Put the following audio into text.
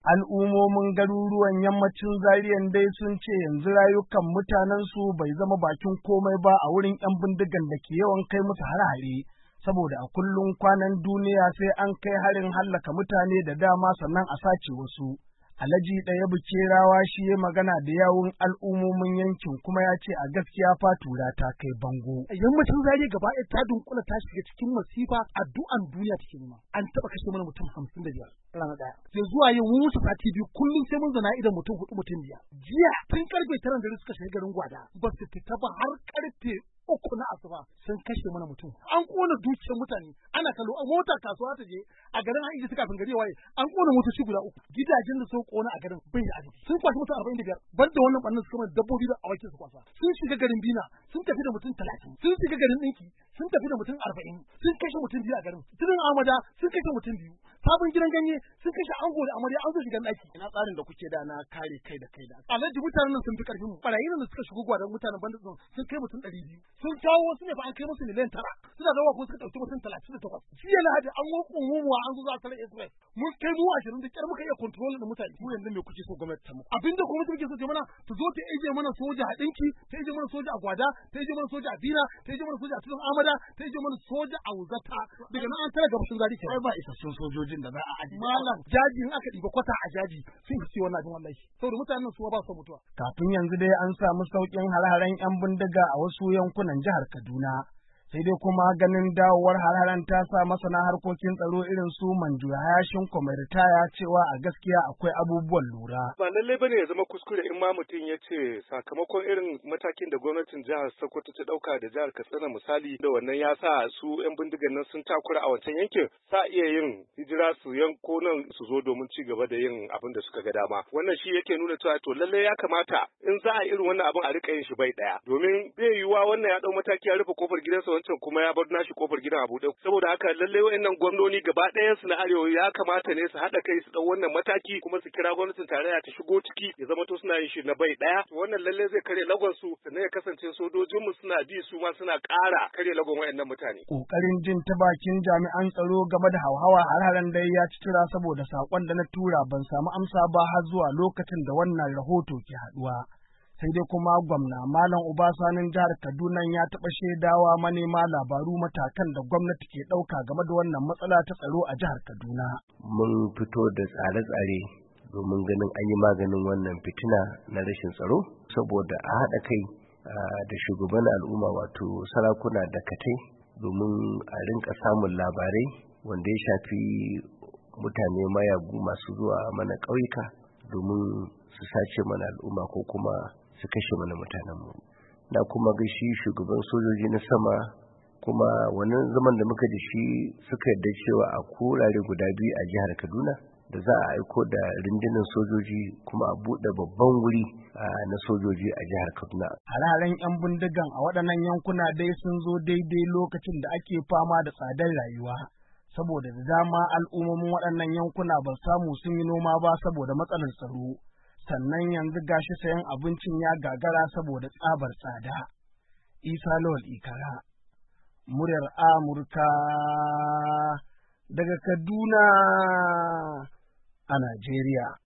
Al'ummomin garuruwan yammacin Zariyan dai sun ce yanzu rayukan mutanensu bai zama bakin komai ba a wurin 'yan bindigan da ke yawan kai musu hare-hare, saboda a kullum kwanan duniya sai an kai harin hallaka mutane da dama sannan a sace wasu. Alhaji ɗaya Bukerawa shi ya magana da yawun al'ummomin yankin kuma ya ce a gaskiya fatura ta kai bango. Yammacin Zariya gaba ɗaya ta dunkula ta shiga cikin masifa, addu'an duniya take nema. An taɓa kashe mana mutum 55 rana ɗaya. Sai zuwa yau mun wuce sati biyu kullum sai mun zana idan mutum 4 mutum 5. Jiya tun karfe 9 dare suka shiga garin Gwada ba su fita ba har karfe 3 na asuba sun kashe mana mutum. An kona dukiyar mutane, ana kallo a mota kasuwa ta je a garin Haiji suka kafin gari waye an kona motoci guda 3. Gidajen da sun kona a garin bai da adadi. Sun kwashi mutum 45 banda wannan bannan suka mana dabbobi da awaki su kwasa. Sun shiga garin Bina sun tafi da mutum 30. Sun shiga garin Dinki sun tafi da mutum 40. Sun kashe mutum 2 a garin. Tudun Amada sun kashe mutum 2. Sabon gidan ganye sun kashe ango da amarya an zo shigan daki. Ina tsarin da kuke da na kare kai da kai da. Alhaji mutanen nan sun fi karfin mu. Barayin da suka shigo gwadan mutanen banda sun kai mutum 200. Sun kawo wasu ne fa an kai musu miliyan 9. Suna da ko suka dauki mutum 38. Jiya Lahadi an wako mu an zo za a tare express. Mun kai mu 20 da kyar muka iya control da mutane. Mu yanzu me kuke so gwamnati ta muku? Abinda gwamnati muke so ta mana ta zo ta ije mana soja a Dinki, ta ije mana soja a Gwada, ta ije mana soja a Bina, ta ije mana soja a Tudun Amada, ta ije mana soja a Wuzata. Daga nan an tare gabashin Zariya. Sai ba isassun sojojin da za a ajiye. Malam jaji in aka ɗiba kwata a jaji sun fi wannan abin wallahi. Saboda mutanen su ba su mutuwa. Kafin yanzu dai an samu sauƙin hare-haren 'yan bindiga a wasu yankunan jihar Kaduna. Sai dai kuma ganin dawowar hare-haren ta sa masana harkokin tsaro irin su Manjo Hayashin mai ritaya cewa a gaskiya akwai abubuwan lura. Ba lallai bane ya zama kuskure in ma mutum ya ce sakamakon irin matakin da gwamnatin jihar Sokoto ta ɗauka da jihar Katsina misali da wannan ya sa su 'yan bindigan nan sun takura a wancan yankin sa iya yin hijira su yanko nan su zo domin ci gaba da yin abin da suka ga dama. Wannan shi yake nuna cewa to lallai ya kamata in za a irin wannan abin a rika yin shi bai ɗaya. Domin bai yiwuwa wannan ya ɗau mataki ya rufe kofar gidansa wancan kuma ya bar nashi kofar gidan a buɗe. Saboda haka lallai wayannan gwamnoni gaba ɗayan su na arewa ya kamata ne su haɗa kai su ɗau wannan mataki kuma su kira gwamnatin tarayya ta shigo ciki ya zama to suna yin shi na bai ɗaya. To wannan lallai zai karya lagon su sannan ya kasance sojojin mu suna bi su ma suna ƙara karya lagon wayannan mutane. Kokarin jin ta bakin jami'an tsaro game da hauhawa har-haren dai ya ci tura saboda sakon da na tura ban samu amsa ba har zuwa lokacin da wannan rahoto ke haɗuwa. Sai dai kuma gwamna Malam Ubasanin jihar Kaduna ya taɓa shaidawa manema labaru matakan da gwamnati ke ɗauka game da wannan matsala ta tsaro a jihar Kaduna. Mun fito da tsare-tsare domin ganin an yi maganin wannan fitina na rashin tsaro saboda a haɗa kai da shugaban al'umma wato sarakuna da katai domin a rinka samun labarai wanda ya shafi mutane mayagu masu zuwa mana ƙauyuka domin su sace mana al'umma ko kuma su kashe mana mutanenmu. Na kuma ga shi shugaban sojoji na sama kuma wannan zaman da muka da shi suka yarda cewa a kurare guda 2 a jihar Kaduna da za a aiko da rundunar sojoji kuma a buɗe babban wuri na sojoji a jihar Kaduna. Hararen 'yan bindigan a waɗannan yankuna dai sun zo daidai lokacin da ake fama da tsadar rayuwa. Saboda da dama al'ummomin waɗannan yankuna ba samu sun yi noma ba saboda matsalar tsaro. Sannan yanzu gashi sayan abincin ya gagara saboda tsabar tsada. Isa Lawal Ikara, muryar Amurka daga Kaduna a Najeriya.